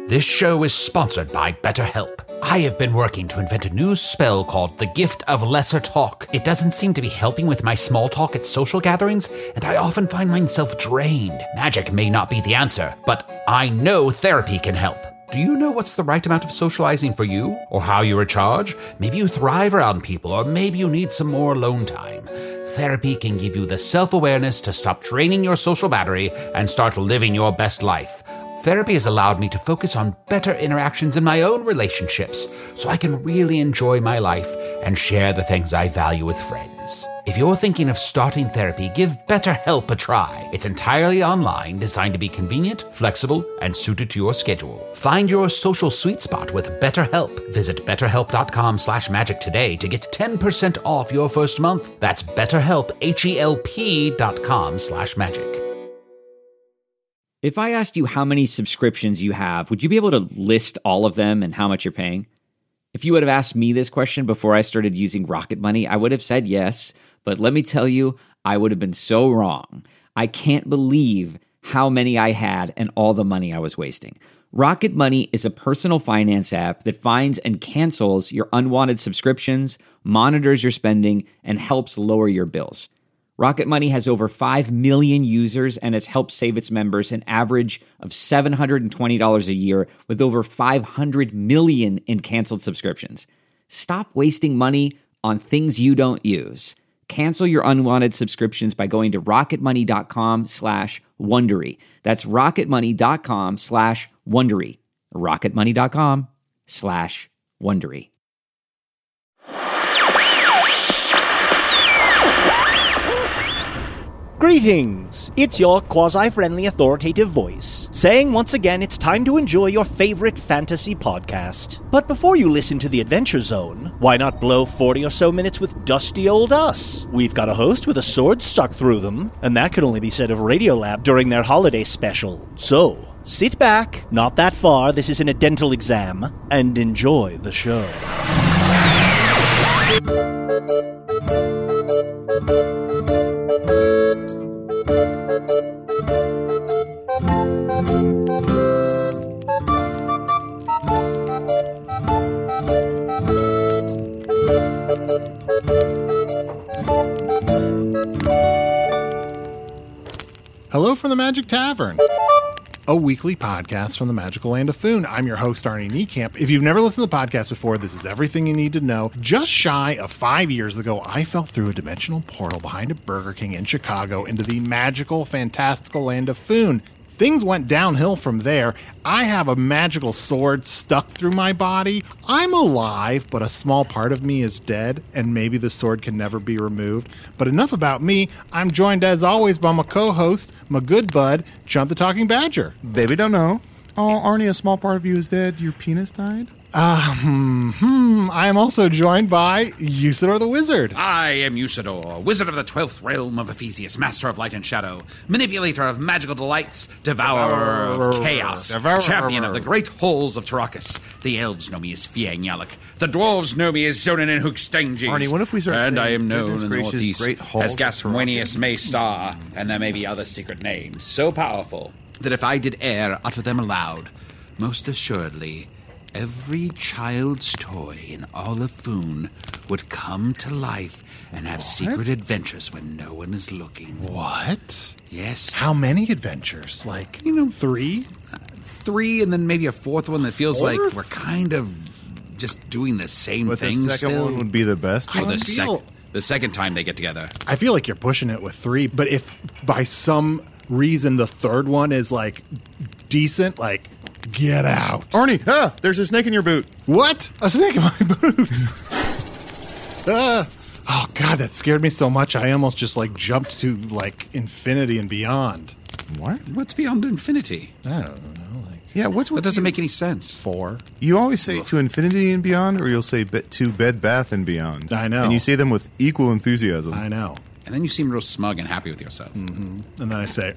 This show is sponsored by BetterHelp. I have been working to invent a new spell called the Gift of Lesser Talk. It doesn't seem to be helping with my small talk at social gatherings, and I often find myself drained. Magic may not be the answer, but I know therapy can help. Do you know what's the right amount of socializing for you? Or how you recharge? Maybe you thrive around people, or maybe you need some more alone time. Therapy can give you the self-awareness to stop draining your social battery and start living your best life. Therapy has allowed me to focus on better interactions in my own relationships, so I can really enjoy my life and share the things I value with friends. If you're thinking of starting therapy, give BetterHelp a try. It's entirely online, designed to be convenient, flexible, and suited to your schedule. Find your social sweet spot with BetterHelp. Visit betterhelp.com/magic today to get 10% off your first month. That's BetterHelp, HELP.com/magic. If I asked you how many subscriptions you have, would you be able to list all of them and how much you're paying? If you would have asked me this question before I started using Rocket Money, I would have said yes, but let me tell you, I would have been so wrong. I can't believe how many I had and all the money I was wasting. Rocket Money is a personal finance app that finds and cancels your unwanted subscriptions, monitors your spending, and helps lower your bills. Rocket Money has over 5 million users and has helped save its members an average of $720 a year with over 500 million in canceled subscriptions. Stop wasting money on things you don't use. Cancel your unwanted subscriptions by going to rocketmoney.com/Wondery. That's rocketmoney.com/Wondery. rocketmoney.com/Wondery. Greetings! It's your quasi-friendly authoritative voice, saying once again it's time to enjoy your favorite fantasy podcast. But before you listen to the Adventure Zone, why not blow 40 or so minutes with dusty old us? We've got a host with a sword stuck through them, and that could only be said of Radiolab during their holiday special. So, sit back, not that far, this isn't a dental exam, and enjoy the show. Hello from the Magic Tavern, a weekly podcast from the magical land of Foon. I'm your host, Arnie Niekamp. If you've never listened to the podcast before, this is everything you need to know. Just shy of 5 years ago, I fell through a dimensional portal behind a Burger King in Chicago into the magical, fantastical land of Foon. Things went downhill from there. I have a magical sword stuck through my body. I'm alive, but a small part of me is dead, and maybe the sword can never be removed. But enough about me. I'm joined, as always, by my co-host, my good bud, Chunt the Talking Badger. Baby don't know. Oh, Arnie, a small part of you is dead. Your penis died? I am also joined by Usador the Wizard. I am Usador, wizard of the 12th realm of Ephesius, master of light and shadow, manipulator of magical delights, devourer of chaos, champion of the great halls of Tarakas. The elves know me as Fiang Yalak. The dwarves know me as Zonin and Hookstanges. Arnie, what if we start And saying, I am known goodness in the gracious, northeast great halls as of Gaswinius Tarakas. Maystar, and there may be other secret names so powerful that if I did e'er utter them aloud, most assuredly every child's toy in all of Foon would come to life and have secret adventures when no one is looking. What? Yes. How many adventures? Like, 3? 3, and then maybe a fourth one that feels like Fourth? we're kind of just doing the same But the thing second still. one would be the best Oh, one? the second time they get together. I feel like you're pushing it with 3, but if by some reason the third one is, like, decent, like, get out. Arnie, there's a snake in your boot. What? A snake in my boot. Oh, God, that scared me so much. I almost just, like, jumped to, like, infinity and beyond. What? What's beyond infinity? I don't know, like, Yeah, what's That with doesn't you? make any sense. 4. You always say to infinity and beyond, or you'll say to Bed Bath and beyond. I know. And you say them with equal enthusiasm. I know. And then you seem real smug and happy with yourself. And then I say,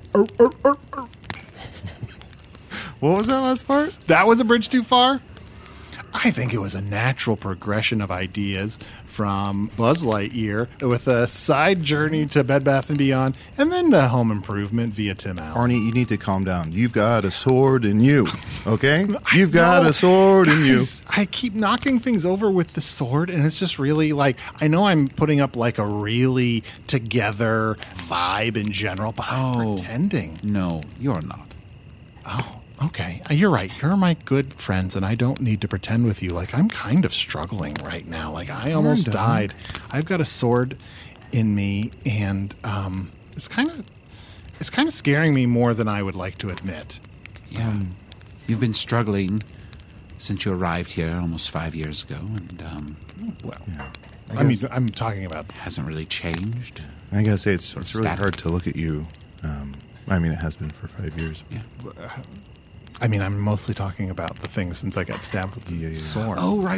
What was that last part? that was a bridge too far? I think it was a natural progression of ideas from Buzz Lightyear with a side journey to Bed Bath & Beyond and then to Home Improvement via Tim Allen. Arnie, you need to calm down. You've got a sword in you, okay? You've got a sword in you. I keep knocking things over with the sword, and it's just really like, I know I'm putting up like a really together vibe in general, but I'm pretending. No, you're not. Oh, okay. You're right. You're my good friends, and I don't need to pretend with you. Like, I'm kind of struggling right now. Like, I almost died. I've got a sword in me, and it's kind of scaring me more than I would like to admit. Yeah. You've been struggling since you arrived here almost 5 years ago, and I mean, I'm talking about... hasn't really changed. I gotta say, it's really static. hard to look at you. I mean, it has been for 5 years. Yeah. I mean, I'm mostly talking about the thing since I got stabbed with the sword. Oh, right.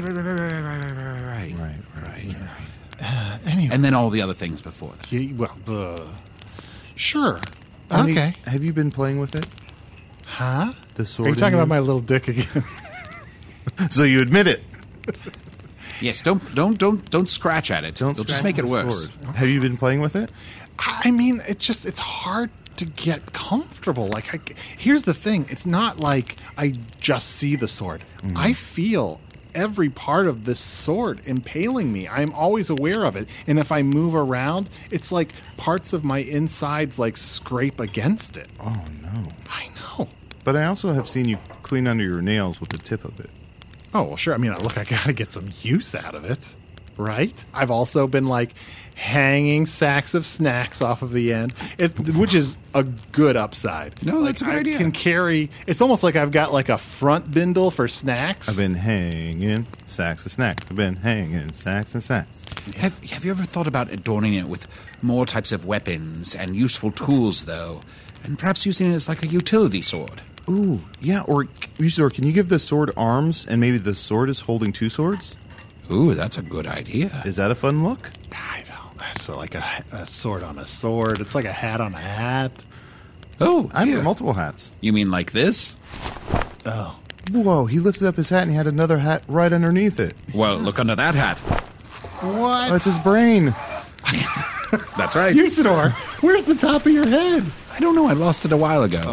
Anyway. And then all the other things before that. Yeah, well, sure. Arnie, Okay. have you been playing with it? Huh? The sword Are you in talking about my little dick again? So you admit it. Yes, don't scratch at it. Don't It'll scratch just make it the worse. sword. Have you been playing with it? I mean, it's hard to get comfortable. Like, here's the thing. It's not like I just see the sword. Mm-hmm. I feel every part of this sword impaling me. I'm always aware of it. And if I move around, it's like parts of my insides like scrape against it. Oh, no. I know. But I also have seen you clean under your nails with the tip of it. Oh, well, sure. I mean, look, I got to get some use out of it, right? I've also been, like, hanging sacks of snacks off of the end, which is a good upside. No, like, that's a good idea. I can carry... It's almost like I've got, like, a front bindle for snacks. I've been hanging sacks of snacks. I've been hanging sacks and sacks. Have you ever thought about adorning it with more types of weapons and useful tools, though? And perhaps using it as like a utility sword? Ooh, yeah, or can you give the sword arms and maybe the sword is holding two swords? Ooh, that's a good idea. Is that a fun look? I don't... That's like a sword on a sword. It's like a hat on a hat. Oh, I've yeah. got multiple hats. You mean like this? Oh. Whoa, he lifted up his hat and he had another hat right underneath it. Well, look under that hat. What? That's his brain. That's right. Usador, where's the top of your head? I don't know. I lost it a while ago.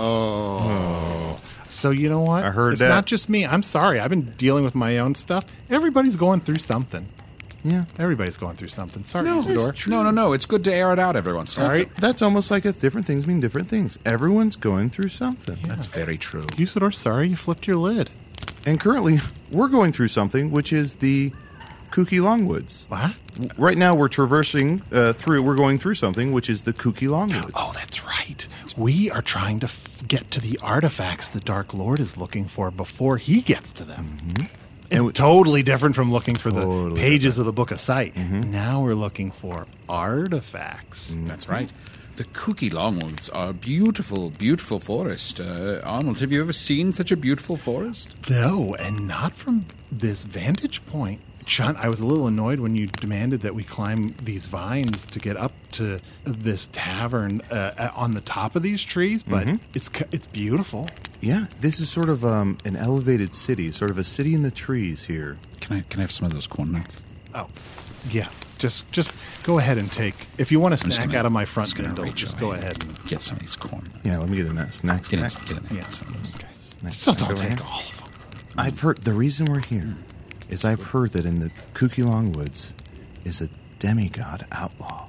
So you know what? I heard it's that. not just me. I'm sorry. I've been dealing with my own stuff. Everybody's going through something. Yeah. Everybody's going through something. Sorry, No, Usador. no. It's good to air it out every once in a while. Sorry. That's almost like different things mean different things. Everyone's going through something. That's very true. Usador, sorry you flipped your lid. And currently, we're going through something, which is the Kooky Longwoods. What? Right now, we're traversing we're going through something, which is the Kooky Longwoods. Oh, that's right. We are trying to get to the artifacts the Dark Lord is looking for before he gets to them. Mm-hmm. It's totally different from looking for the pages of the Book of Sight. Mm-hmm. Now we're looking for artifacts. Mm-hmm. That's right. The Kooky Longwoods are a beautiful, beautiful forest. Arnold, have you ever seen such a beautiful forest? No, and not from this vantage point. John, I was a little annoyed when you demanded that we climb these vines to get up to this tavern on the top of these trees, but it's beautiful. Yeah, this is sort of an elevated city, sort of a city in the trees here. Can I have some of those corn nuts? Oh, yeah. Just go ahead and take. If you want to just snack gonna- out of my front just gonna bindle, reach just away go ahead and get some of these corn nuts. Yeah, let me get in that snack. Get in snack. there. yeah. Get some of those. Snack, Still snack don't over take here. all of them. I've heard the reason we're here is I've heard that in the Kooky Longwoods is a demigod outlaw.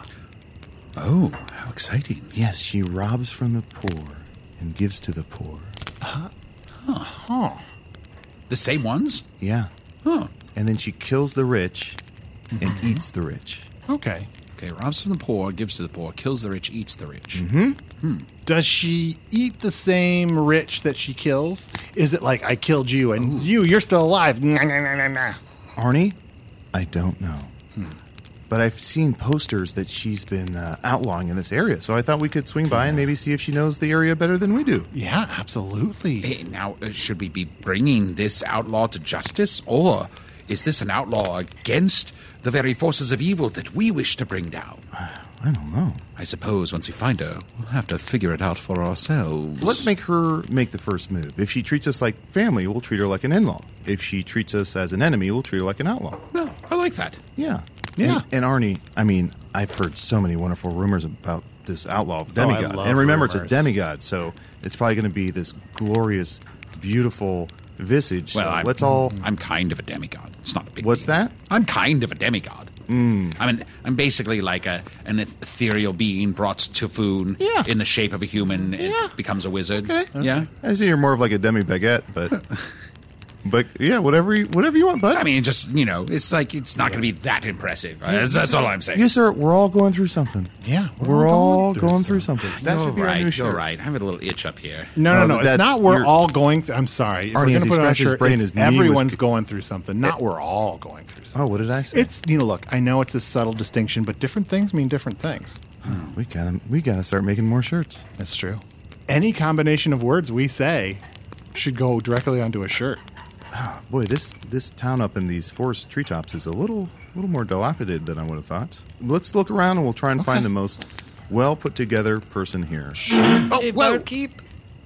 Oh, how exciting. Yes, she robs from the poor and gives to the poor. The same ones? Yeah. Huh. And then she kills the rich and eats the rich. Okay. Okay, robs from the poor, gives to the poor, kills the rich, eats the rich. Does she eat the same rich that she kills? Is it like, I killed you and you're still alive? Nah, nah, nah, nah, nah. Arnie? I don't know. But I've seen posters that she's been outlawing in this area, so I thought we could swing by and maybe see if she knows the area better than we do. Yeah, absolutely. Hey, now, should we be bringing this outlaw to justice, or is this an outlaw against the very forces of evil that we wish to bring down? I don't know. I suppose once we find her, we'll have to figure it out for ourselves. Let's make her make the first move. If she treats us like family, we'll treat her like an in-law. If she treats us as an enemy, we'll treat her like an outlaw. No, I like that. Yeah. Yeah. And Arnie, I mean, I've heard so many wonderful rumors about this outlaw I demigod. love And remember, rumors. it's a demigod, so it's probably going to be this glorious, beautiful visage. Well, So let's all... I'm kind of a demigod. It's not a big What's deal. that? I'm kind of a demigod. I'm basically like an ethereal being brought to Foon Yeah. in the shape of a human. Yeah. It becomes a wizard. Okay. Yeah. I see you're more of like a demi-baguette, but... But, yeah, whatever you want, bud. I mean, just, it's like, it's not going to be that impressive. That's all I'm saying. Yes, sir. We're all going through something. Yeah, We're all going through something. That You're should be right. our new You're shirt. right. I have a little itch up here. No. It's that's- not we're you're- all going through. I'm sorry. If Arnie, we're as going to he put it on a scratched his shirt, brain, it's his knee was- everyone's going through something. Not we're all going through something. Oh, what did I say? It's, look, I know it's a subtle distinction, but different things mean different things. We gotta start making more shirts. That's true. Any combination of words we say should go directly onto a shirt. Boy, this town up in these forest treetops is a little more dilapidated than I would have thought. Let's look around and we'll try and find the most well put together person here. Hey, barkeep.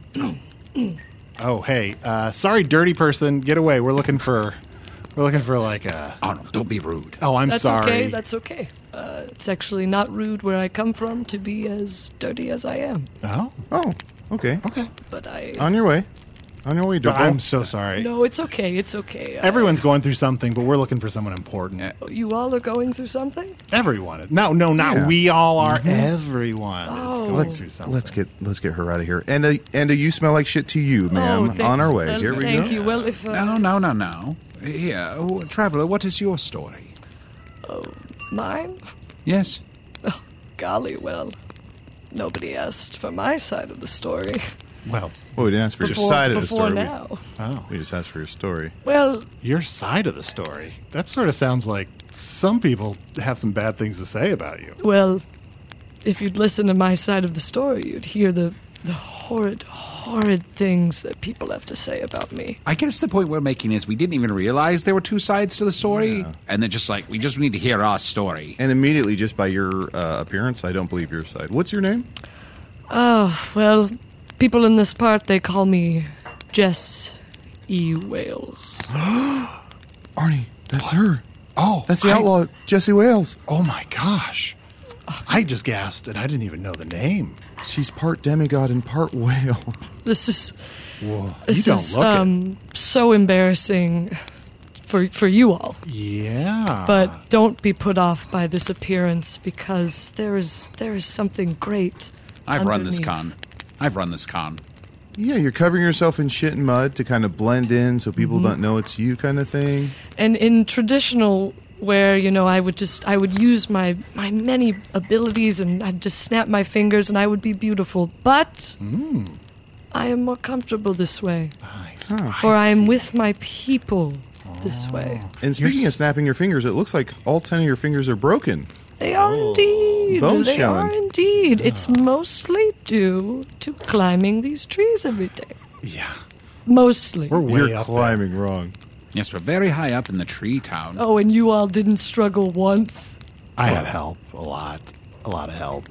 Oh, hey, sorry, dirty person, get away. We're looking for like a. Arnold, don't be rude. Oh, I'm That's sorry. okay. That's okay. It's actually not rude where I come from to be as dirty as I am. Oh, Okay. But On your way. On your way, but Dirk. I'm so sorry. No, it's okay. It's okay. Everyone's going through something, but we're looking for someone important. You all are going through something? Everyone. is. No, not Yeah. we all are. Everyone is going Let's through something. let's get her out of here. And you smell like shit to you, ma'am. thank- On our way. well, Here we thank go. you. Well, if No. Here, traveler, what is your story? mine, Yes? golly, well, nobody asked for my side of the story Well, Well, we didn't ask for your side of the before story. now. We just asked for your story. Well, your side of the story. That sort of sounds like some people have some bad things to say about you. Well, if you'd listen to my side of the story, you'd hear the horrid things that people have to say about me. I guess the point we're making is we didn't even realize there were two sides to the story. And then we just need to hear our story. And immediately, just by your appearance, I don't believe your side. What's your name? Oh, well, people in this part, they call me Jess E. Wales. Arnie, that's her. Oh, That's the outlaw, Jesse Wales. Oh my gosh. I just gasped and I didn't even know the name. She's part demigod and part whale. This is Whoa. this You don't is look it. so embarrassing for you all. Yeah. But don't be put off by this appearance because there is something great. I've run this underneath. con. I've run this con. Yeah, you're covering yourself in shit and mud to kind of blend in so people don't know it's you kind of thing. And in traditional where, I would use my many abilities and I'd just snap my fingers and I would be beautiful. But I am more comfortable this way. For I am with my people this way. And speaking of snapping your fingers, it looks like all 10 of your fingers are broken. They are indeed. Bones They showing. are indeed. It's mostly due to climbing these trees every day. yeah. Mostly. We're way You're up climbing wrong. Yes, we're very high up in the tree town. Oh, and you all didn't struggle once? there. I had help. A lot of help.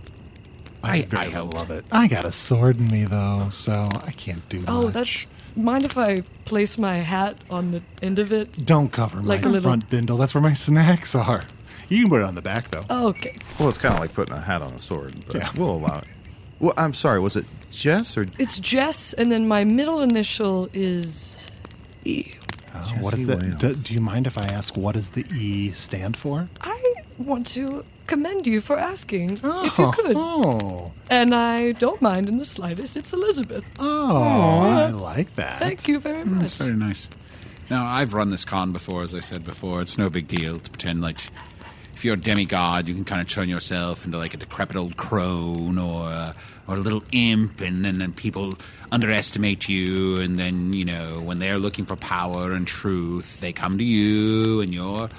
I very helped. love it. I got a sword in me though, so I can't do Oh, much. that's... Mind if I place my hat on the end of it? Don't cover my Like a little- front bindle. That's where my snacks are. You can put it on the back though. Oh, okay. Well, it's kind of like putting a hat on a sword, but Yeah. we'll allow it. Well, I'm sorry, was it Jess or It's Jess, and then my middle initial is E. What is Jesse that? Wales. Do you mind if I ask what does the E stand for? I want to commend you for asking, if you could. Oh. And I don't mind in the slightest. It's Elizabeth. Oh, I like that. Thank you very much. That's very nice. Now, I've run this con before, as I said before. It's no big deal to pretend like if you're a demigod, you can kind of turn yourself into like a decrepit old crone or a little imp, and then people underestimate you, and then, when they're looking for power and truth, they come to you, and you're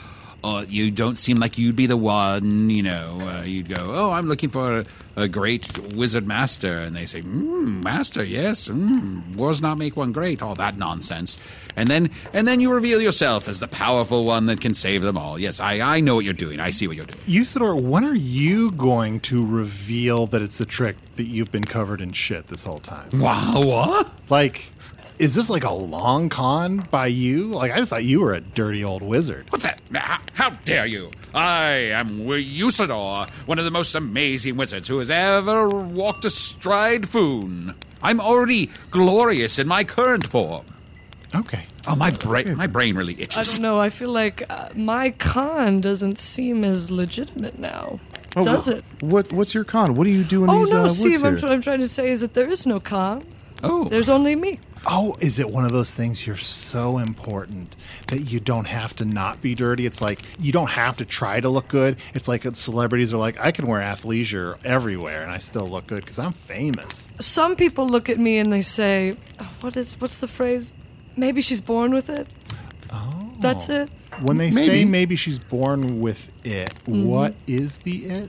you don't seem like you'd be the one, you'd go, oh, I'm looking for a great wizard master. And they say, master, yes, wars not make one great, all that nonsense. And then you reveal yourself as the powerful one that can save them all. Yes, I know what you're doing. I see what you're doing. Usador, when are you going to reveal that it's a trick that you've been covered in shit this whole time? Wow, what? Like, is this like a long con by you? Like, I just thought you were a dirty old wizard. What's that? How dare you? I am Usador, one of the most amazing wizards who has ever walked astride Foon. I'm already glorious in my current form. Okay. Oh, my brain really itches. I don't know. I feel like my con doesn't seem as legitimate now. Does it? What's your con? What do you do in these no, woods Steve, here? what I'm trying to say is that there is no con. Oh. There's only me. Oh, is it one of those things you're so important that you don't have to not be dirty? It's like you don't have to try to look good. It's like celebrities are like, I can wear athleisure everywhere and I still look good because I'm famous. Some people look at me and they say, what's the phrase? Maybe she's born with it. Oh. That's it. When they say maybe she's born with it, what is the it?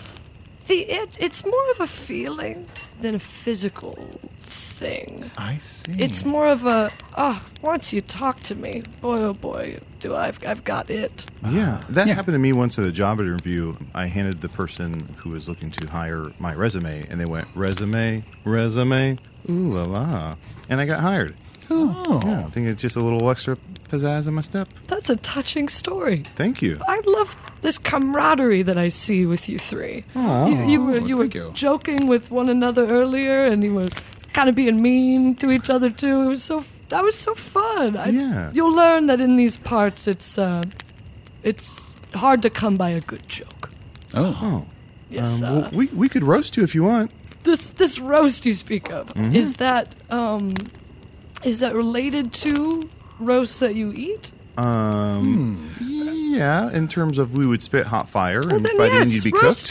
It's more of a feeling than a physical thing. I see. It's more of a, once you talk to me, boy, oh boy, I've got it. Yeah, that happened to me once at a job interview. I handed the person who was looking to hire my resume, and they went, resume, ooh la la. And I got hired. Oh. Yeah, I think it's just a little extra pizzazz in my step. That's a touching story. Thank you. I love this camaraderie that I see with you three. You were joking with one another earlier, and you were kind of being mean to each other too. That was so fun. You'll learn that in these parts, it's hard to come by a good joke. Oh. Yes. Well, we could roast you if you want. This roast you speak of, is that related to roasts that you eat? Yeah, in terms of we would spit hot fire, and then by the end you'd be roast cooked.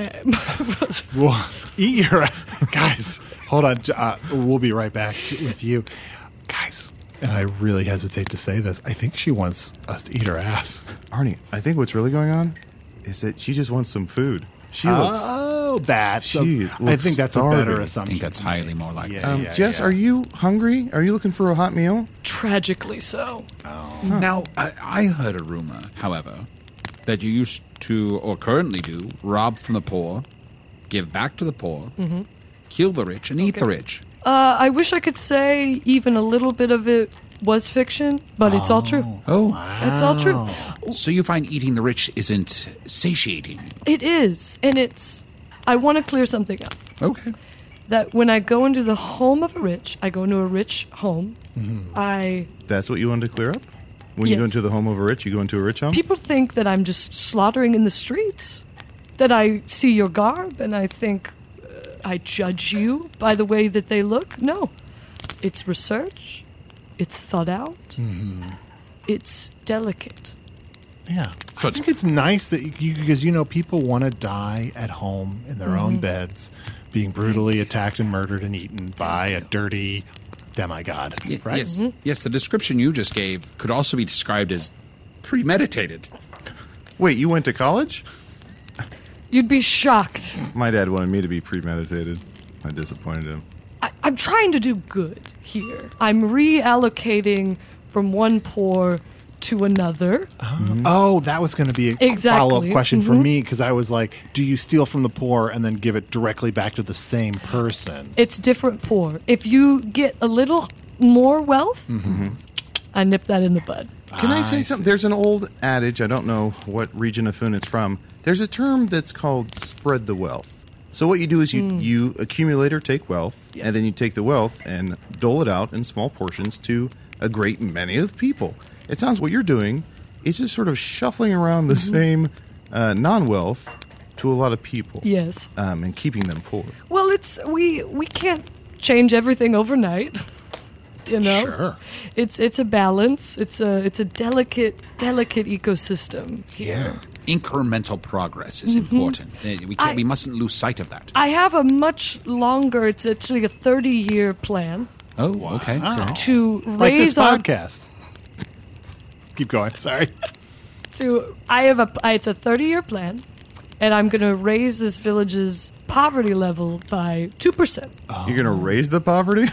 Well, eat your... Guys, hold on. We'll be right back with you. Guys, and I really hesitate to say this, I think she wants us to eat her ass. Arnie, I think what's really going on is that she just wants some food. She looks... Oh, that. She I think that's a better starving. I assumption. think that's highly more likely. Jess, are you hungry? Are you looking for a hot meal? Tragically so. Now, I heard a rumor, however, that you used to, or currently do, rob from the poor, give back to the poor, kill the rich, and eat the rich. I wish I could say even a little bit of it was fiction, but it's all true. Oh. Wow. It's all true. So you find eating the rich isn't satiating? It is, and I want to clear something up. Okay. That when I go into the home of a rich, I go into a rich home, That's what you wanted to clear up? When you go into the home of a rich, you go into a rich home? People think that I'm just slaughtering in the streets, that I see your garb and I think I judge you by the way that they look. No. It's research. It's thought out. It's delicate. Yeah. I think it's nice that because people want to die at home in their own beds, being brutally attacked and murdered and eaten by a dirty demigod, right? Yes. Yes, the description you just gave could also be described as premeditated. Wait, you went to college? You'd be shocked. My dad wanted me to be premeditated. I disappointed him. I'm trying to do good here. I'm reallocating from one poor to another. Oh, that was going to be a follow-up question for me because I was like, do you steal from the poor and then give it directly back to the same person? It's different poor. If you get a little more wealth, I nip that in the bud. Can I say something? There's an old adage, I don't know what region of Foon it's from. There's a term that's called spread the wealth. So what you do is you accumulate or take wealth, and then you take the wealth and dole it out in small portions to a great many of people. It sounds what you're doing is just sort of shuffling around the same non-wealth to a lot of people. Yes. And keeping them poor. Well, we can't change everything overnight. Sure. It's a balance. It's a delicate ecosystem here. Incremental progress is important. We mustn't lose sight of that. I have a much longer. It's actually a 30-year plan. Oh, okay. To Like this raise our podcast. Keep going. Sorry. It's a 30-year plan, and I'm going to raise this village's poverty level by 2%. You're going to raise the poverty?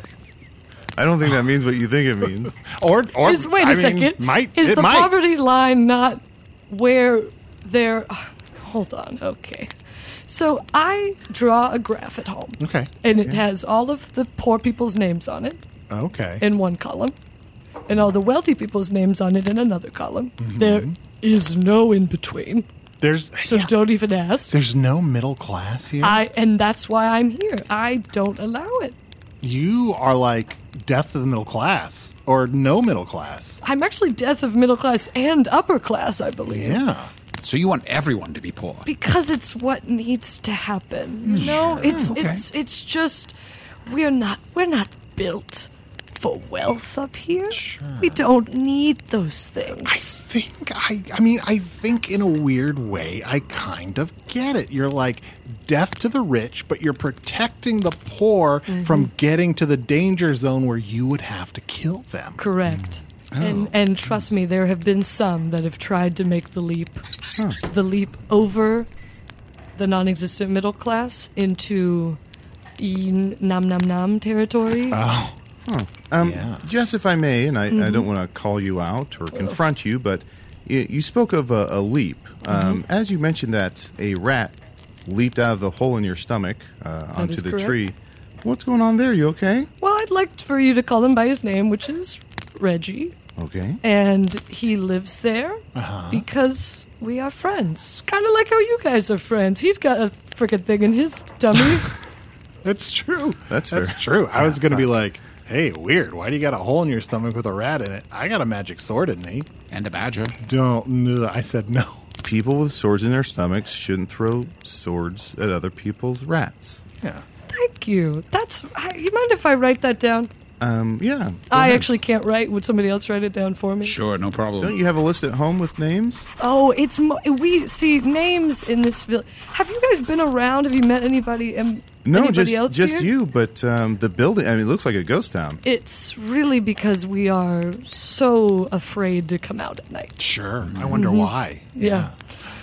I don't think that means what you think it means. Or Wait a second. Is the poverty line not where they're... Hold on. Okay. So I draw a graph at home. Okay. And it has all of the poor people's names on it Okay. in one column, and all the wealthy people's names on it in another column. Mm-hmm. There is no in between. So don't even ask. There's no middle class here. And that's why I'm here. I don't allow it. You are like death of the middle class, or no middle class. I'm actually death of middle class and upper class, I believe. Yeah. So you want everyone to be poor? Because it's what needs to happen. You know, it's just we're not built for wealth up here. Sure. We don't need those things. I think in a weird way, I kind of get it. You're like death to the rich, but you're protecting the poor from getting to the danger zone where you would have to kill them. Correct. And trust me, there have been some that have tried to make the leap over the non-existent middle class into nam nam nam territory. Oh. Jess, if I may, and I don't want to call you out or confront you, but you spoke of a leap. As you mentioned that a rat leaped out of the hole in your stomach onto the correct. tree. What's going on there? You okay? Well, I'd like for you to call him by his name, which is Reggie. Okay. And he lives there because we are friends. Kind of like how you guys are friends. He's got a freaking thing in his tummy. That's true. That's fair. true. I was going to be like, hey, weird. Why do you got a hole in your stomach with a rat in it? I got a magic sword in me. And a badger. I said no. People with swords in their stomachs shouldn't throw swords at other people's rats. Yeah. Thank you. You mind if I write that down? Yeah. Go I ahead. actually can't write. Would somebody else write it down for me? Sure, no problem. Don't you have a list at home with names? Oh, we see names in this village. Have you guys been around? Have you met anybody? No, anybody else just here? you. But the building, it looks like a ghost town. It's really because we are so afraid to come out at night. Sure. I wonder why. Yeah.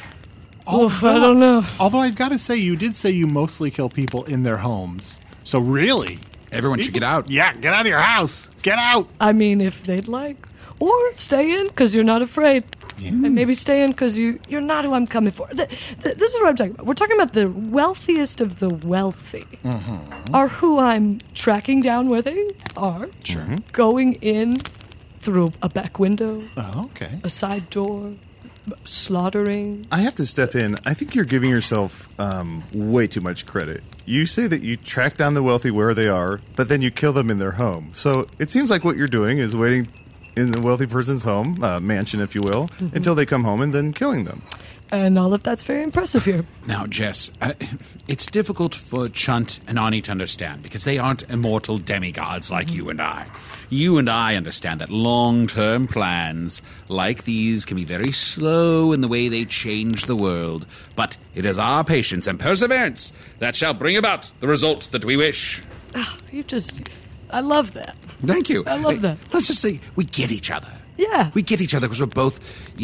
Oof, I don't know. Although I've got to say, you did say you mostly kill people in their homes. So really... Everyone should get out. Yeah, get out of your house. Get out. I mean, if they'd like. Or stay in because you're not afraid. Yeah. And maybe stay in because you're not who I'm coming for. This is what I'm talking about. We're talking about the wealthiest of the wealthy. Are who I'm tracking down where they are. Sure. Going in through a back window, Oh, okay. a side door, slaughtering. I have to step in. I think you're giving yourself way too much credit. You say that you track down the wealthy where they are, but then you kill them in their home. So it seems like what you're doing is waiting in the wealthy person's home, mansion, if you will, until they come home and then killing them. And all of that's very impressive here. Now, Jess, it's difficult for Chunt and Ani to understand because they aren't immortal demigods like you and I. You and I understand that long-term plans like these can be very slow in the way they change the world. But it is our patience and perseverance that shall bring about the result that we wish. I love that. Thank you. I love that. Let's just say we get each other. Yeah. We get each other because we're both,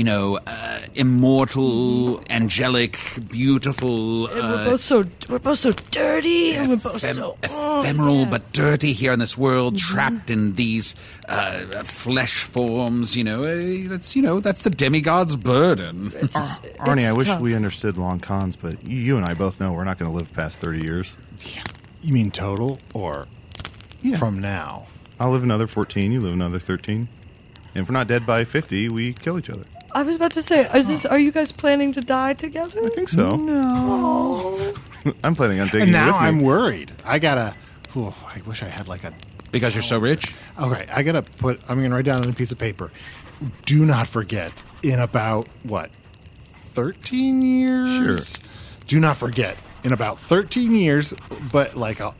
immortal, angelic, beautiful. And we're both so dirty, and we're both so ephemeral but dirty here in this world, trapped in these flesh forms. That's the demigod's burden. Arnie, I wish we understood long cons, but you and I both know we're not going to live past 30 years. You mean total or from now? I'll live another 14, you live another 13. And if we're not dead by 50, we kill each other. I was about to say, are you guys planning to die together? I think so. No. I'm planning on taking And you now with me. I'm worried. I wish I had Because you're so rich? Okay, I'm going to write down on a piece of paper. Do not forget, in about, 13 years? Sure. Do not forget, in about 13 years, but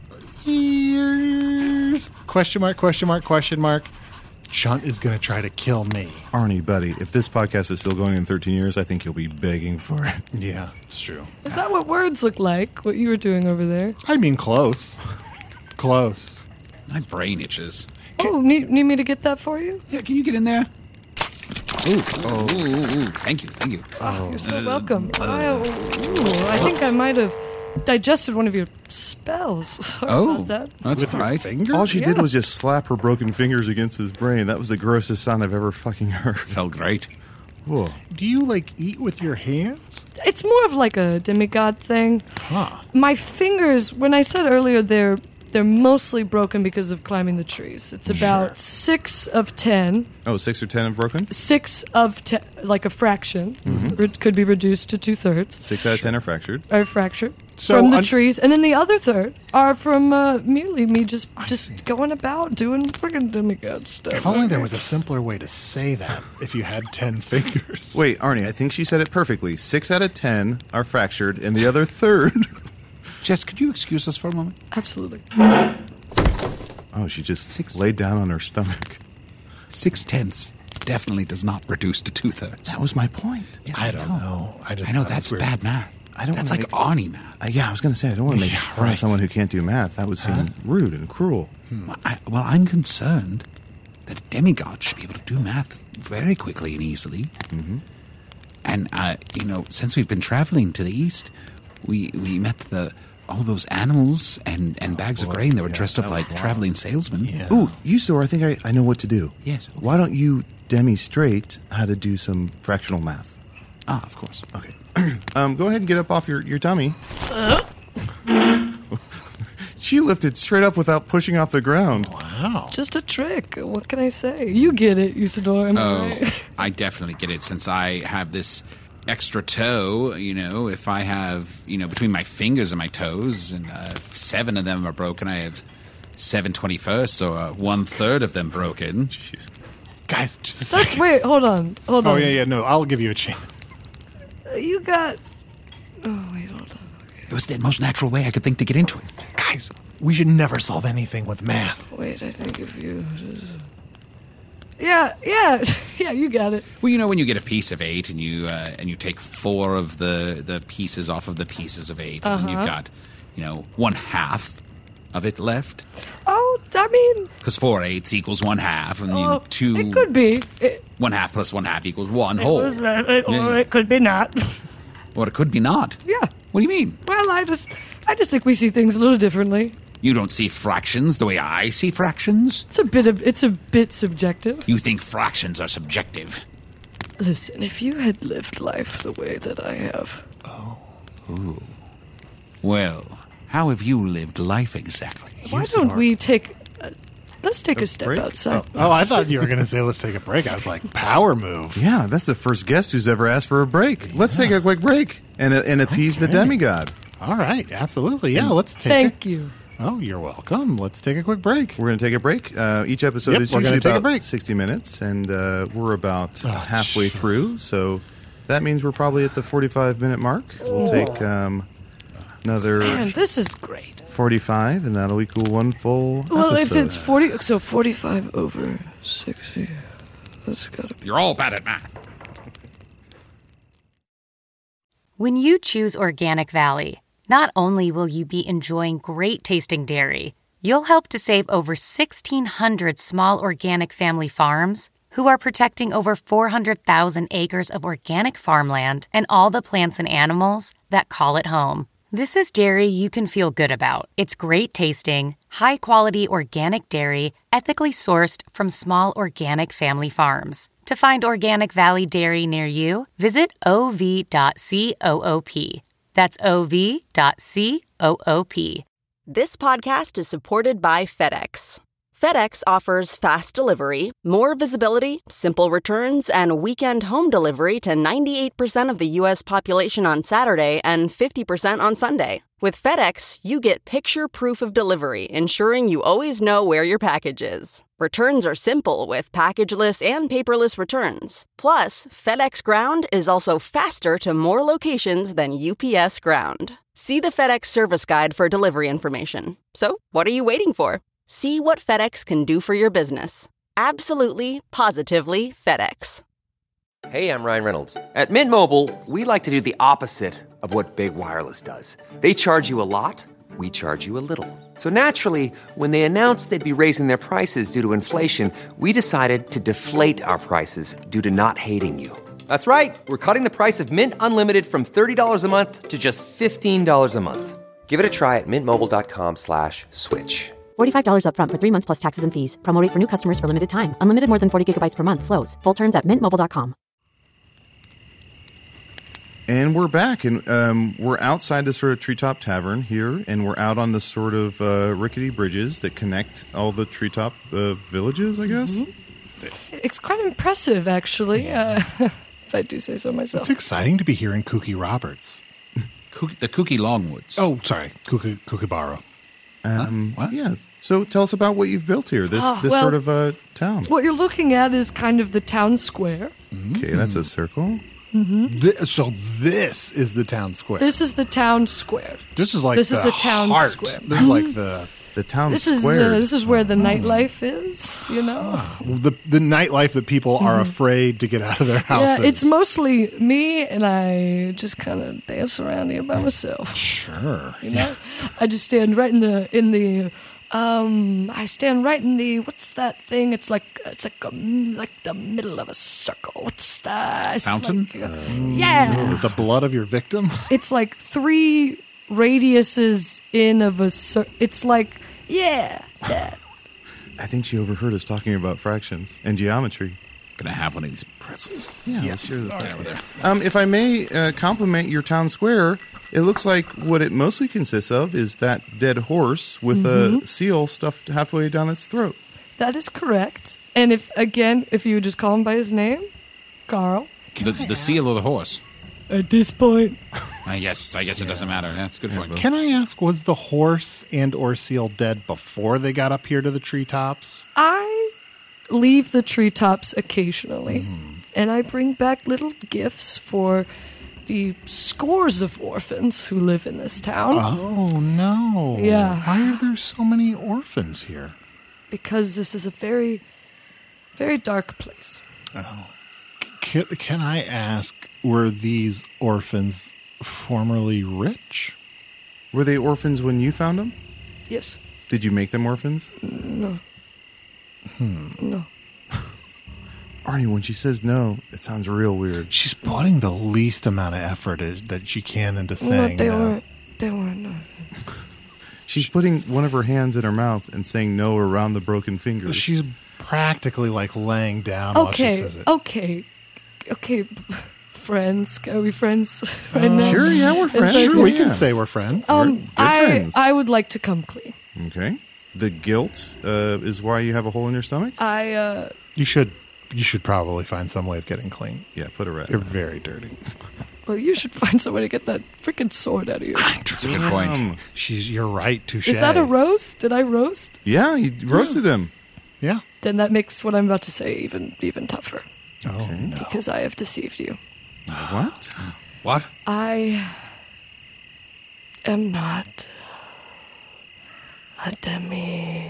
years, question mark, Chunt is going to try to kill me. Arnie, buddy, if this podcast is still going in 13 years, I think you'll be begging for it. Yeah, it's true. Is that what words look like, what you were doing over there? I mean, close. Close. My brain itches. Oh, need me to get that for you? Yeah, can you get in there? Thank you. You're so welcome. I think I might have digested one of your spells. Sorry about that. That's With all your right. fingers? All she did was just slap her broken fingers against his brain. That was the grossest sound I've ever fucking heard. Felt great. Whoa. Do you, eat with your hands? It's more of like a demigod thing. Huh. My fingers, when I said earlier, they're mostly broken because of climbing the trees. It's about 6 of 10. Oh, 6 or 10 have broken? 6 of 10, like a fraction, could be reduced to 2/3. 6 out of 10 are fractured. Are fractured So from the trees, and then the other third are from merely me just see. going about doing friggin' demigod stuff. If only there was a simpler way to say that if you had 10 fingers. Wait, Arnie, I think she said it perfectly. 6 out of 10 are fractured, and the other third... Jess, could you excuse us for a moment? Absolutely. Oh, she just 6. laid down on her stomach. 6/10 definitely does not reduce to 2/3. That was my point. Yes, I don't know. I I know that's bad math. I don't That's wanna like make- Arnie math. Yeah, I was going to say, I don't want to make fun right. of someone who can't do math. That would seem rude and cruel. I'm concerned that a demigod should be able to do math very quickly and easily. Mm-hmm. And, since we've been traveling to the east, we met all those animals and bags of grain that were dressed up like traveling salesmen. Yeah. Ooh, Usador, I think I know what to do. Yes. Why don't you demonstrate how to do some fractional math? Ah, of course. Okay. Go ahead and get up off your tummy. She lifted straight up without pushing off the ground. Wow. Just a trick. What can I say? You get it, Usador. Am I right? I definitely get it since I have this extra toe, if I have, between my fingers and my toes, and 7 of them are broken, I have 7 21st, so 1/3 of them broken. Jeez. Guys, just a That's second. wait. Hold on. Oh, yeah, no, I'll give you a chance. You got. Oh wait, hold on. It was the most natural way I could think to get into it. Guys, we should never solve anything with math. Wait, I think if you. Yeah, you got it. Well, when you get a piece of 8 and you take 4 of the pieces off of the pieces of 8, and you've got, 1/2 of it left. Oh, I mean, Because 4 8s equals 1/2, and 2. it could be. 1/2 plus 1/2 equals 1 whole. Or it could be not. Or it could be not. Yeah. What do you mean? Well, I just think we see things a little differently. You don't see fractions the way I see fractions? It's a bit subjective. You think fractions are subjective? Listen, if you had lived life the way that I have, Well, how have you lived life exactly? why don't we take? Let's take a step break? outside. Oh, I thought you were going to say let's take a break. I was like, power move. Yeah, that's the first guest who's ever asked for a break. Let's take a quick break and appease the demigod. All right, absolutely. Yeah, let's take Thank you. Oh, you're welcome. Let's take a quick break. We're going to take a break. Each episode Yep, is we're gonna usually take a about break. 60 minutes, and we're about halfway through. So that means we're probably at the 45-minute mark. We'll take another Man, this is great. 45, and that'll equal one full Well, if episode. it's 40, so 45 over 60, that's gotta be. You're all bad at math. When you choose Organic Valley, not only will you be enjoying great tasting dairy, you'll help to save over 1,600 small organic family farms who are protecting over 400,000 acres of organic farmland and all the plants and animals that call it home. This is dairy you can feel good about. It's great tasting, high-quality organic dairy, ethically sourced from small organic family farms. To find Organic Valley Dairy near you, visit ov.coop. That's ov.coop. This podcast is supported by FedEx. FedEx offers fast delivery, more visibility, simple returns, and weekend home delivery to 98% of the U.S. population on Saturday and 50% on Sunday. With FedEx, you get picture proof of delivery, ensuring you always know where your package is. Returns are simple with packageless and paperless returns. Plus, FedEx Ground is also faster to more locations than UPS Ground. See the FedEx service guide for delivery information. So, what are you waiting for? See what FedEx can do for your business. Absolutely, positively FedEx. Hey, I'm Ryan Reynolds. At Mint Mobile, we like to do the opposite of what Big Wireless does. They charge you a lot, we charge you a little. So naturally, when they announced they'd be raising their prices due to inflation, we decided to deflate our prices due to not hating you. That's right. We're cutting the price of Mint Unlimited from $30 a month to just $15 a month. Give it a try at mintmobile.com/switch. $45 up front for 3 months plus taxes and fees. Promo rate for new customers for limited time. Unlimited more than 40 gigabytes per month. Slows full terms at mintmobile.com. And we're back, and we're outside the sort of treetop tavern here, and we're out on the sort of rickety bridges that connect all the treetop villages, I guess. It's quite impressive, actually, if I do say so myself. It's exciting to be hearing Kooky Roberts. The Kooky Longwoods. Oh, sorry, Kookaburra. What? Yeah. So tell us about what you've built here, this sort of town. What you're looking at is kind of the town square. Okay, that's a circle. So this is the town square. This is the town square. This is like the town heart. square. This is like the town square. This is where the nightlife is, you know? the nightlife that people are afraid to get out of their houses. Yeah, it's mostly me, and I just kind of dance around here by myself. Sure. You know? I just stand right in the what's that thing? It's like the middle of a circle. What's that? Fountain? Yeah. The blood of your victims? It's like 3 radiuses in of a circle. It's like, that. I think she overheard us talking about fractions and geometry. Gonna have one of these pretzels. Yeah, sure. If I may compliment your town square, it looks like what it mostly consists of is that dead horse with a seal stuffed halfway down its throat. That is correct. And if you would just call him by his name, Carl. The seal or the horse? At this point. I guess it doesn't matter. That's a good point. Can I ask, was the horse and or seal dead before they got up here to the treetops? I leave the treetops occasionally, and I bring back little gifts for the scores of orphans who live in this town. Oh, no. Yeah. Why are there so many orphans here? Because this is a very, very dark place. Oh. Can I ask, were these orphans formerly rich? Were they orphans when you found them? Yes. Did you make them orphans? No. No. Arnie, when she says no, it sounds real weird. She's putting the least amount of effort that she can into saying no. They weren't, no. She's putting one of her hands in her mouth and saying no around the broken fingers. She's practically like laying down while she says it. Okay, friends. Are we friends right now? Sure, yeah, we're friends. Sure, we can say we're friends. Friends. I would like to come clean. Okay. The guilt is why you have a hole in your stomach? You should probably find some way of getting clean. Yeah, put a rat. You're very dirty. Well, you should find some way to get that freaking sword out of you. That's a good point. You're right, touche. Is that a roast? Did I roast? Yeah, you roasted him. Yeah. Then that makes what I'm about to say even tougher. Oh, no. Because I have deceived you. What? What? I am not a demigod.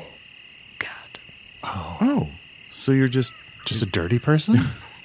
Oh. So you're just a dirty person?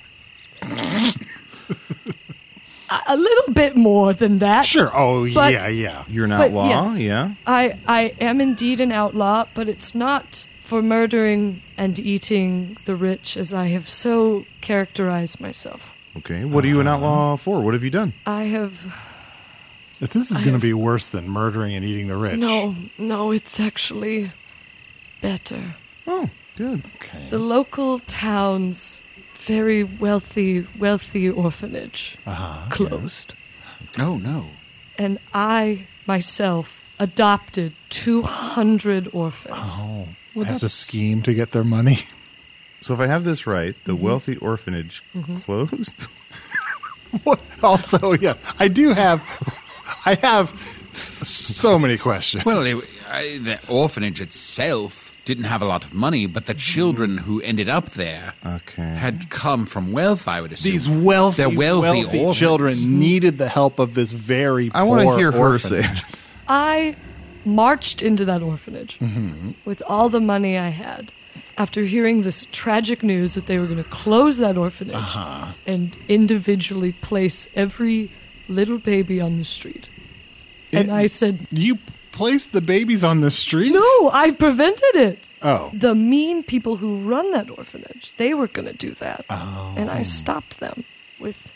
A little bit more than that. Sure. Oh, but, yeah. You're an outlaw, yes, yeah? I am indeed an outlaw, but it's not for murdering and eating the rich as I have so characterized myself. Okay. What are you an outlaw for? What have you done? I have... If this is going to be worse than murdering and eating the rich. No, it's actually better. Oh, good. Okay. The local town's very wealthy orphanage closed. Oh, no. And I, myself, adopted 200 orphans. Oh, Well, as a that's- scheme to get their money. So if I have this right, the wealthy orphanage closed? What? Also, yeah, I have so many questions. Well, the orphanage itself didn't have a lot of money, but the children who ended up there had come from wealth, I would assume. These wealthy orphans. children needed the help of this very I poor want to hear her orphanage. say it. I marched into that orphanage with all the money I had after hearing this tragic news that they were going to close that orphanage and individually place every little baby on the street. And I said... You placed the babies on the street? No, I prevented it. Oh. The mean people who run that orphanage, they were going to do that. Oh. And I stopped them with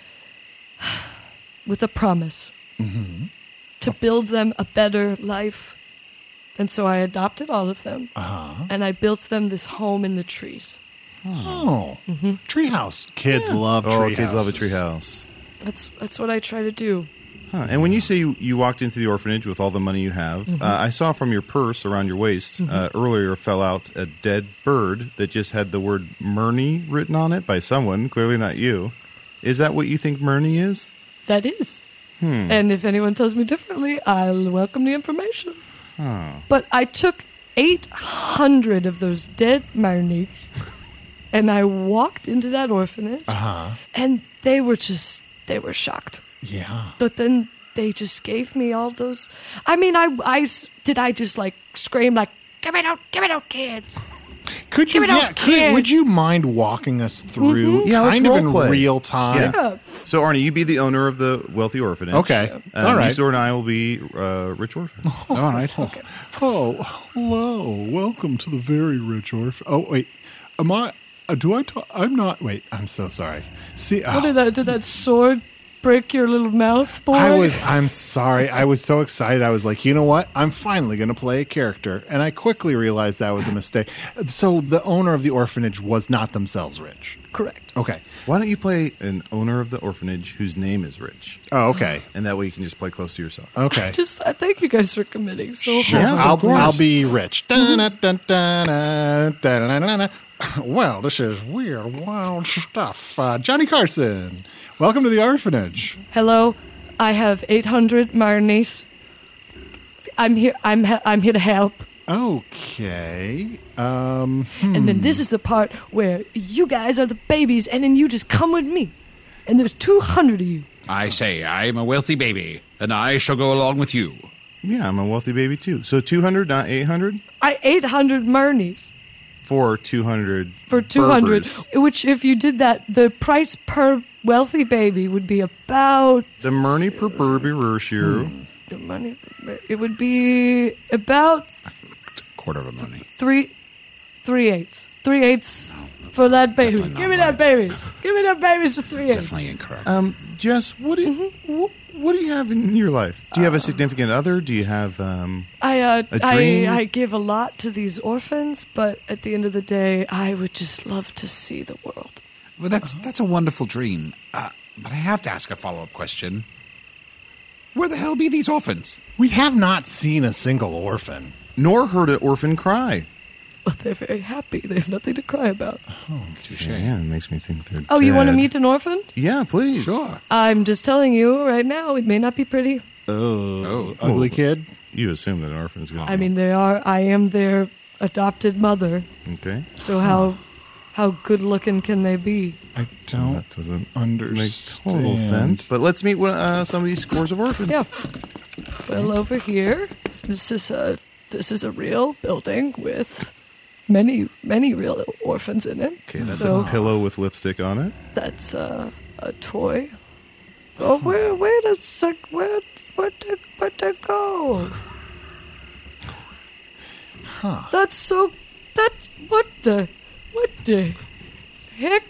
a promise to build them a better life. And so I adopted all of them. And I built them this home in the trees. Oh. Treehouse. Kids love treehouse. Kids love a treehouse. That's what I try to do. Huh. And when you say you walked into the orphanage with all the money you have, I saw from your purse around your waist earlier fell out a dead bird that just had the word Murney written on it by someone, clearly not you. Is that what you think Murney is? That is. And if anyone tells me differently, I'll welcome the information. But I took 800 of those dead Marnies, and I walked into that orphanage, and they were shocked. Yeah. But then they just gave me all those. I mean, I just like scream like, give me no kids. Could you, Give me those kids. would you mind walking us through Yeah, let's kind of in role-play. real time? Yeah. So, Arnie, you be the owner of the wealthy orphanage. Okay. All right. Isidore and I will be rich orphans. All right. Oh, hello. Welcome to the very rich orphan. Oh, wait. Am I? Do I talk? I'm not. Wait. I'm so sorry. See, Did that sword break your little mouth, boy? I'm sorry. I was so excited. I was like, you know what? I'm finally going to play a character. And I quickly realized that was a mistake. So the owner of the orphanage was not themselves rich. Correct. Okay. Why don't you play an owner of the orphanage whose name is Rich? Oh, okay. And that way you can just play close to yourself. Okay. I thank you guys for committing so Sure. hard. Yes, of course. I'll be rich. Dun-dun-dun-dun-dun-dun-dun-dun. Well, this is weird, wild stuff. Johnny Carson, welcome to the orphanage. Hello, I have 800 Marnies. I'm here to help. Okay. And then this is the part where you guys are the babies, and then you just come with me. And there's 200 of you. I say, I am a wealthy baby, and I shall go along with you. Yeah, I'm a wealthy baby too. So 200, not 800? 800 Marnies. For 200. For 200, Berbers. which if you did that, the price per wealthy baby would be about The Murney per Berbershiru. the money. It would be about Quarter of a money. 3/8 for that baby. definitely Give me not that baby. Give me that baby for 3/8. Definitely incorrect. Jess, what do you have in your life? Do you have a significant other? Do you have a dream? I give a lot to these orphans, but at the end of the day, I would just love to see the world. Well, that's a wonderful dream. But I have to ask a follow-up question. Where the hell be these orphans? We have not seen a single orphan. Nor heard an orphan cry. Well, they're very happy. They have nothing to cry about. Yeah, it makes me think they're Oh, you want to dead. meet an orphan? Yeah, please. Sure. I'm just telling you right now, it may not be pretty. Ugly kid. You assume that an orphan's going to I mean, they are. I am their adopted mother. Okay. So how good looking can they be? I don't That doesn't understand. make total sense. But let's meet some of these scores of orphans. Yeah. Well, over here, this is a real building with many real orphans in it. Okay, that's so a pillow with lipstick on it. that's a toy. Oh, where'd they go? Huh. What the heck?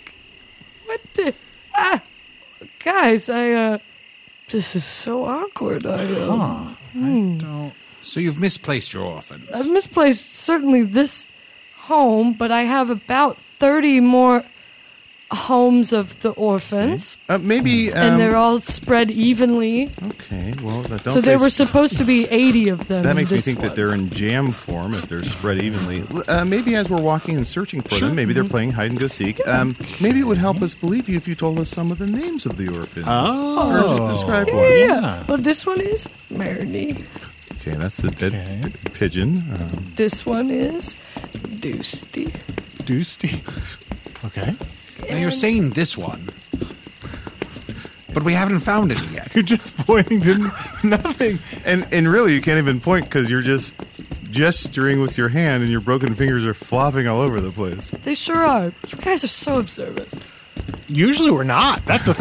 Guys, this is so awkward. I don't. So you've misplaced your orphans. I've misplaced certainly this home, but I have about 30 more homes of the orphans, Maybe. and they're all spread evenly. Okay, well, that don't So there say were supposed to be 80 of them. That in makes me this think one. that they're in jam form if they're spread evenly. Maybe as we're walking and searching for them, maybe they're playing hide and go seek. Maybe it would help us believe you if you told us some of the names of the orphans. Oh. Or just describe one. Yeah. Well, this one is Marnie. Okay, that's the dead pigeon. This one is Doosty. Doosty. Okay. Now you're saying this one, but we haven't found any yet. You're just pointing to nothing. And really, you can't even point because you're just gesturing with your hand and your broken fingers are flopping all over the place. They sure are. You guys are so observant. Usually we're not. That's the thing.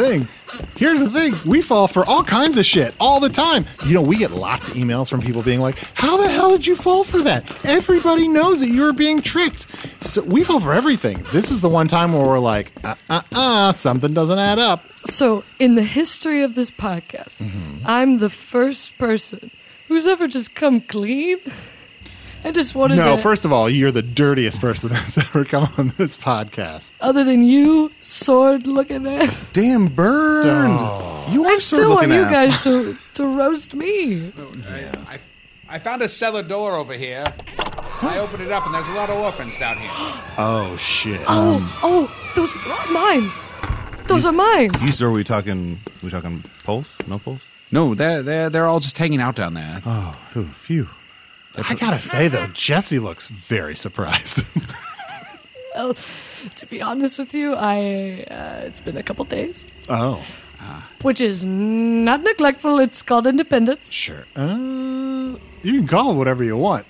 Here's the thing. We fall for all kinds of shit all the time. You know, we get lots of emails from people being like, how the hell did you fall for that? Everybody knows that you were being tricked. So we fall for everything. This is the one time where we're like, something doesn't add up. So, in the history of this podcast, I'm the first person who's ever just come clean. I just wanted to... No, first of all, you're the dirtiest person that's ever come on this podcast. Other than you, sword-looking ass. Damn burned. Oh. You are I still want sword-looking you ass. guys to roast me. I found a cellar door over here. I opened it up, and there's a lot of orphans down here. Oh, shit. Those are mine. Those are mine. These are we talking pulse? No pulse? No, they're all just hanging out down there. Oh, phew. I gotta say, though, Jesse looks very surprised. Well, to be honest with you, it's been a couple days. Oh. Which is not neglectful. It's called independence. Sure. You can call it whatever you want.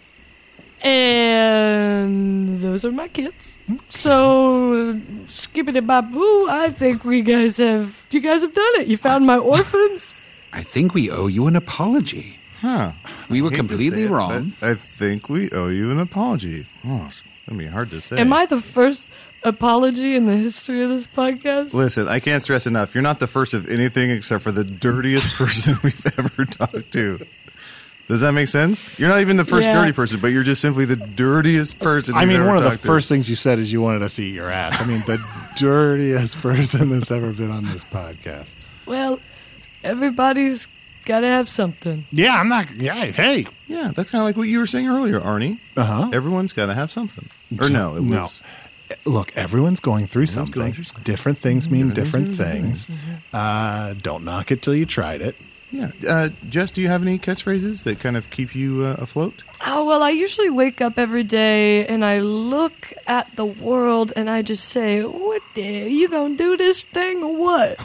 And those are my kids. So, skippity-bop-boo, I think you guys have done it. You found my orphans. I think we owe you an apology. Huh. We were I hate to completely say it, wrong. but I think we owe you an apology. Oh, it's going to be hard to say. Am I the first apology in the history of this podcast? Listen, I can't stress enough. You're not the first of anything except for the dirtiest person we've ever talked to. Does that make sense? You're not even the first dirty person, but you're just simply the dirtiest person I mean, ever one of the talked to. first things you said is you wanted us to eat your ass. I mean, the dirtiest person that's ever been on this podcast. Well, everybody's got to have something. Yeah, I'm not... Yeah, hey. Yeah, that's kind of like what you were saying earlier, Arnie. Uh-huh. Everyone's got to have something. Or no, it was... Look, everyone's going through something. going through something. Different things mean different things. Don't knock it till you tried it. Yeah. Jess, do you have any catchphrases that kind of keep you afloat? Oh, well, I usually wake up every day and I look at the world and I just say, what day? You gonna do this thing or what?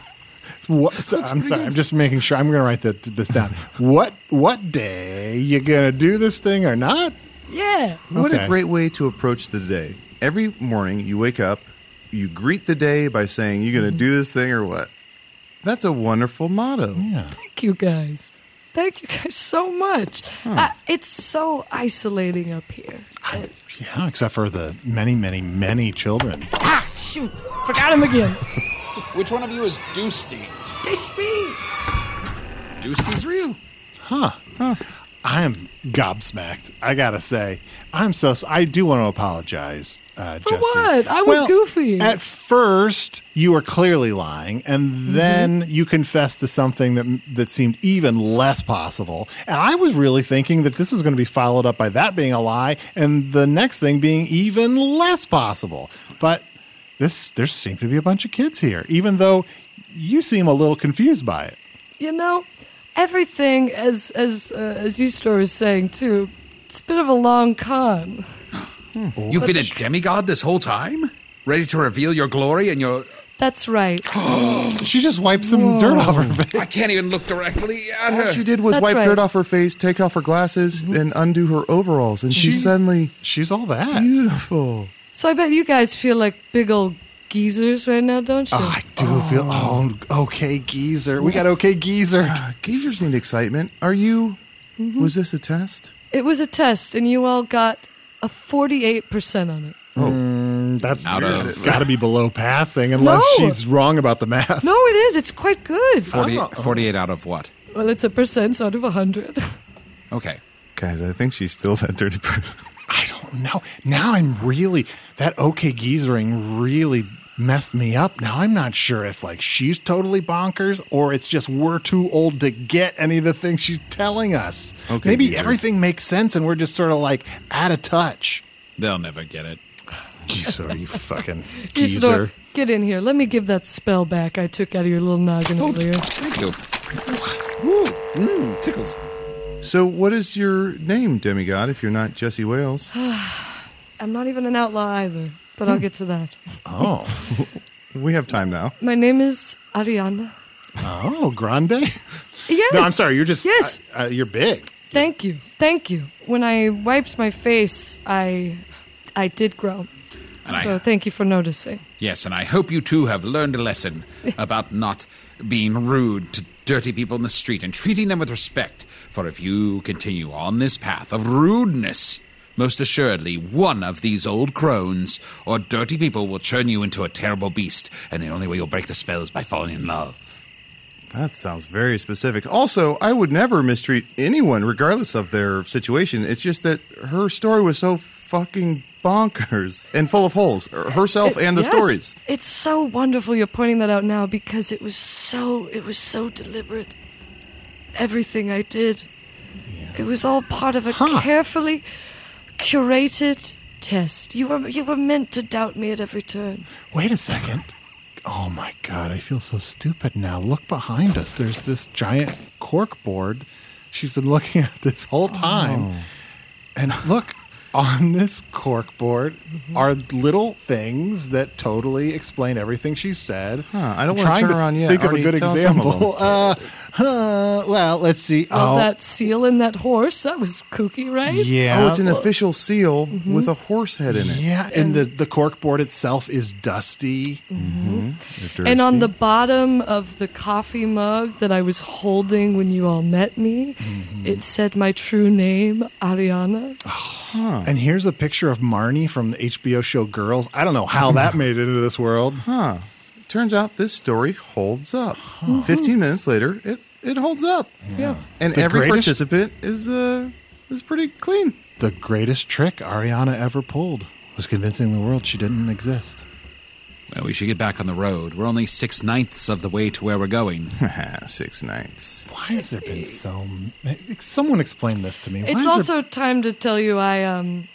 I'm sorry. I'm just making sure. I'm going to write this down. What day? You going to do this thing or not? Yeah. What Okay. a great way to approach the day. Every morning you wake up, you greet the day by saying, you going to do this thing or what? That's a wonderful motto. Yeah. Thank you guys. Thank you guys so much. It's so isolating up here. Yeah, except for the many, many, many children. Shoot. Forgot him again. Which one of you is Doosty? It's me. Doosty's real. I am gobsmacked. I gotta say, I do want to apologize, Jesse. For what? I was goofy. At first, you were clearly lying, and then you confessed to something that seemed even less possible. And I was really thinking that this was going to be followed up by that being a lie, and the next thing being even less possible. But there seems to be a bunch of kids here, even though you seem a little confused by it. You know, everything, as Eustor was saying too, it's a bit of a long con. You've been a demigod this whole time? Ready to reveal your glory and your... That's right. She just wiped some dirt off her face. I can't even look directly at All her. she did was That's wipe right. dirt off her face, take off her glasses, and undo her overalls. And she's suddenly She's all that. beautiful. So I bet you guys feel like big old geezers right now, don't you? I do feel... okay, geezer. We got okay, geezer. Geezers need excitement. Are you... Was this a test? It was a test, and you all got a 48% on it. That's Out of- it's got to be below passing, unless No. she's wrong about the math. No, it is. It's quite good. 48 out of what? Well, it's a percent out of 100. Okay. Guys, I think she's still that dirty person. I don't know. Now I'm really... That okay geezering really messed me up. Now I'm not sure if, like, she's totally bonkers or it's just we're too old to get any of the things she's telling us. Okay, Maybe geezer. everything makes sense and we're just sort of, like, out of touch. They'll never get it. Geezer, you fucking Eustor, geezer. get in here. Let me give that spell back I took out of your little noggin earlier. Thank you. Tickles. So what is your name, demigod, if you're not Jesse Wales? I'm not even an outlaw either, but I'll get to that. Oh. We have time now. My name is Ariana. Oh, grande? Yes. No, I'm sorry. You're just... Yes. you're big. Thank you. Thank you. When I wiped my face, I did grow. So thank you for noticing. Yes, and I hope you too have learned a lesson about not being rude to dirty people in the street and treating them with respect. For if you continue on this path of rudeness, most assuredly one of these old crones or dirty people will turn you into a terrible beast, and the only way you'll break the spell is by falling in love. That sounds very specific. Also, I would never mistreat anyone regardless of their situation. It's just that her story was so fucking bonkers and full of holes. Herself and the stories. It's so wonderful you're pointing that out now because it was so deliberate. Everything I did. Yeah. It was all part of a carefully curated test. You were meant to doubt me at every turn. Wait a second. Oh my God, I feel so stupid now. Look behind us. There's this giant cork board she's been looking at this whole time. Oh. And look, on this cork board are little things that totally explain everything she said. I don't want to turn around yet. Think of a good example. Well, let's see. That seal and that horse, that was kooky, right? Yeah. Oh, it's an official seal with a horse head in it. Yeah, and the cork board itself is dusty. And on the bottom of the coffee mug that I was holding when you all met me, it said my true name, Ariana. And here's a picture of Marnie from the HBO show Girls. I don't know how that made it into this world. Turns out this story holds up. 15 minutes later, it holds up. Yeah. And every participant is pretty clean. The greatest trick Ariana ever pulled was convincing the world she didn't exist. Well, we should get back on the road. We're only 6/9 of the way to where we're going. 6/9. Why has there been so... Someone explain this to me. It's also time to tell you I'm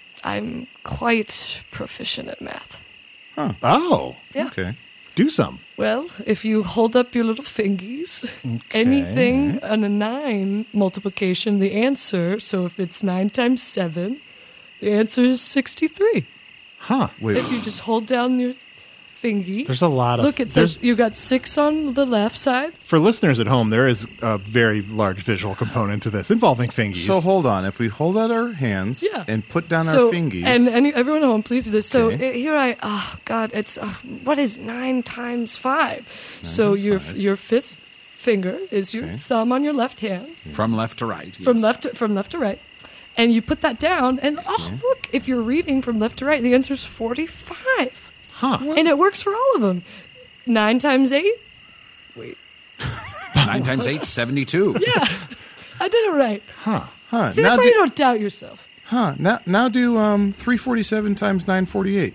quite proficient at math. Oh. Yeah. Okay. Do some. Well, if you hold up your little fingies, anything on a 9 multiplication, the answer, so if it's 9 times 7, the answer is 63. Wait. If you just hold down your fingy. There's a lot of... Look, it says you got 6 on the left side. For listeners at home, there is a very large visual component to this involving fingies. So hold on. If we hold out our hands and put down our fingies... And everyone at home, please do this. So here it's... what is 9 times 5? So your fifth finger is your thumb on your left hand. From left to right. Yes. From left to right. And you put that down, and look, if you're reading from left to right, the answer is 45. And it works for all of them. 9 times 8? Wait. 9 times 8, 72. Yeah. I did it right. See, that's why you don't doubt yourself. Now do 347 times 948.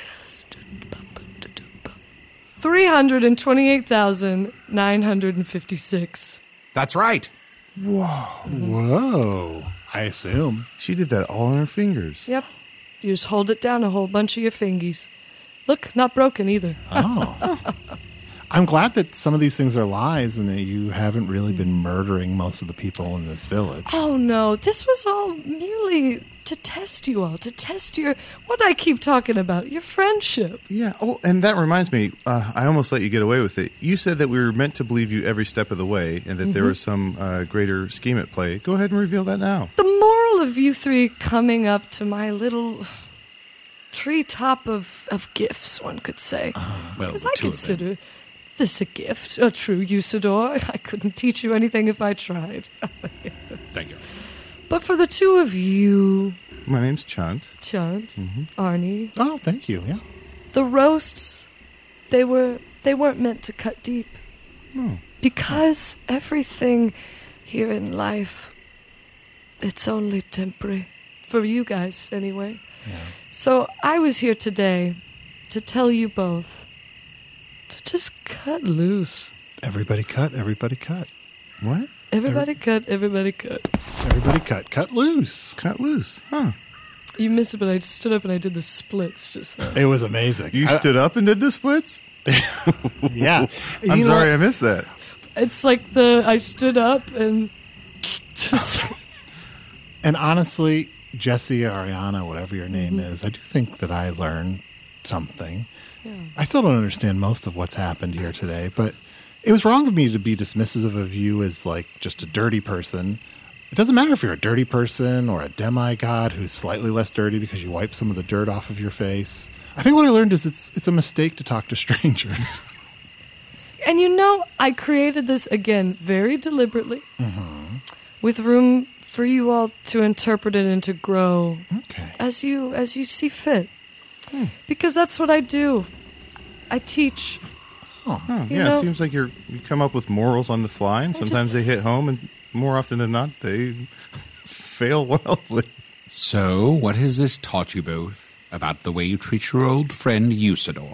328,956. That's right. Whoa. I assume. She did that all on her fingers. Yep. You just hold it down a whole bunch of your fingies. Look, not broken either. I'm glad that some of these things are lies and that you haven't really been murdering most of the people in this village. Oh, no. This was all merely to test you all, to test what I keep talking about, your friendship. Yeah. Oh, and that reminds me, I almost let you get away with it. You said that we were meant to believe you every step of the way and that there was some greater scheme at play. Go ahead and reveal that now. The moral of you three coming up to my little... treetop of gifts, one could say. Because I consider this a gift, a true Usador. I couldn't teach you anything if I tried. Thank you. But for the two of you... My name's Chunt. Arnie. Oh, thank you, yeah. The roasts, they weren't meant to cut deep. Because everything here in life, it's only temporary. For you guys, anyway. Yeah. So I was here today to tell you both to just cut loose. Everybody cut, everybody cut. What? Everybody cut, everybody cut. Everybody cut, cut loose. Cut loose, You missed it, but I stood up and I did the splits just then. It was amazing. You stood up and did the splits? Yeah. I'm sorry I missed that. It's like I stood up and just... And honestly... Jessie, Ariana, whatever your name is, I do think that I learned something. Yeah. I still don't understand most of what's happened here today, but it was wrong of me to be dismissive of you as like just a dirty person. It doesn't matter if you're a dirty person or a demigod who's slightly less dirty because you wipe some of the dirt off of your face. I think what I learned is it's a mistake to talk to strangers. And I created this, again, very deliberately, with room for you all to interpret it and to grow as you see fit. Because that's what I do. I teach. It seems like you come up with morals on the fly, and sometimes they hit home, and more often than not, they fail wildly. So, what has this taught you both about the way you treat your old friend Usidore?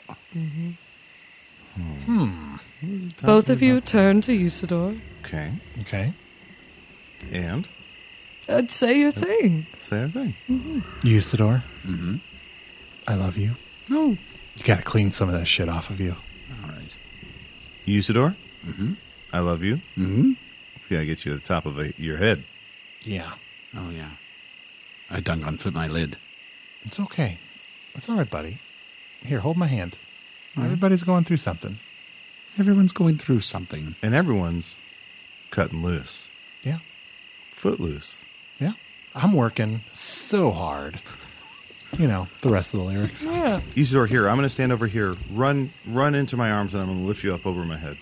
Both of you turn to Usidore. Okay. And? I'd say your thing. Say our thing. Usidore, I love you. Oh. You got to clean some of that shit off of you. All right. Usidore, I love you. We got to get you to the top of your head. Yeah. Oh, yeah. I done unfit my lid. It's okay. It's all right, buddy. Here, hold my hand. Everybody's going through something. Everyone's going through something. And everyone's cutting loose. Yeah. Footloose. Yeah. I'm working so hard. The rest of the lyrics. Yeah. Usidore, here. I'm going to stand over here. Run into my arms, and I'm going to lift you up over my head.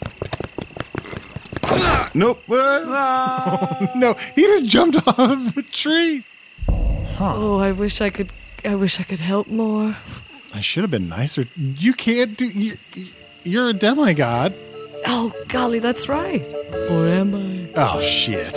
Nope. Oh, no, he just jumped off of a tree. Oh, I wish I could help more. I should have been nicer. You can't do. You're a demigod. Oh, golly, that's right. Or am I? Oh, shit.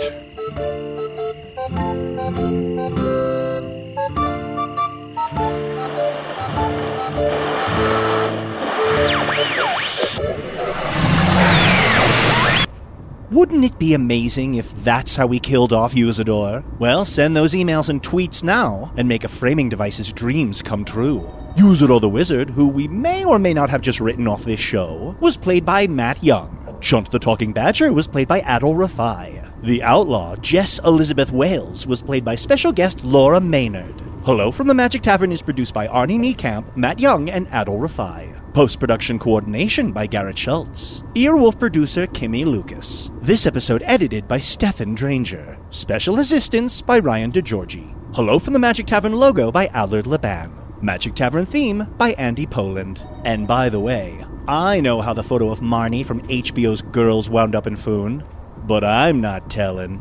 Wouldn't it be amazing if that's how we killed off Usidore? Well, send those emails and tweets now and make a Framing Device's dreams come true. Usidore the Wizard, who we may or may not have just written off this show, was played by Matt Young. Chunt the Talking Badger was played by Adol Rafai. The Outlaw, Jess Elizabeth Wales, was played by special guest Laura Maynard. Hello from the Magic Tavern is produced by Arnie Niekamp, Matt Young, and Adol Rafai. Post-production coordination by Garrett Schultz. Earwolf producer Kimmy Lucas. This episode edited by Stefan Dranger. Special assistance by Ryan DeGiorgi. Hello from the Magic Tavern logo by Allard Laban. Magic Tavern theme by Andy Poland. And by the way, I know how the photo of Marnie from HBO's Girls wound up in Foon, but I'm not telling.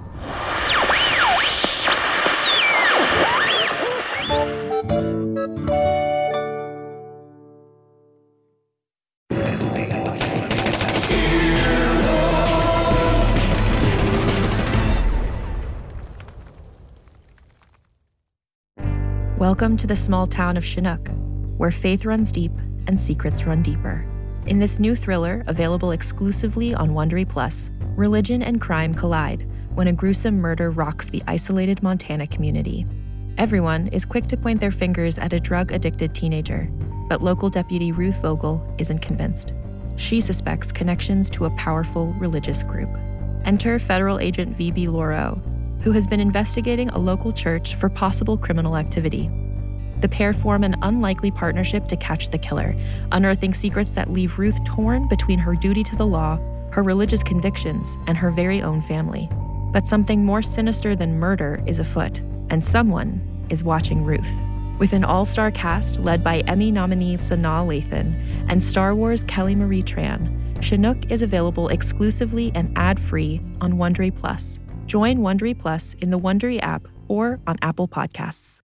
Welcome to the small town of Chinook, where faith runs deep and secrets run deeper. In this new thriller, available exclusively on Wondery Plus, religion and crime collide when a gruesome murder rocks the isolated Montana community. Everyone is quick to point their fingers at a drug-addicted teenager, but local deputy Ruth Vogel isn't convinced. She suspects connections to a powerful religious group. Enter federal agent V.B. Laureau, who has been investigating a local church for possible criminal activity. The pair form an unlikely partnership to catch the killer, unearthing secrets that leave Ruth torn between her duty to the law, her religious convictions, and her very own family. But something more sinister than murder is afoot, and someone is watching Ruth. With an all-star cast led by Emmy nominee Sanaa Lathan and Star Wars Kelly Marie Tran, Chinook is available exclusively and ad-free on Wondery Plus. Join Wondery Plus in the Wondery app or on Apple Podcasts.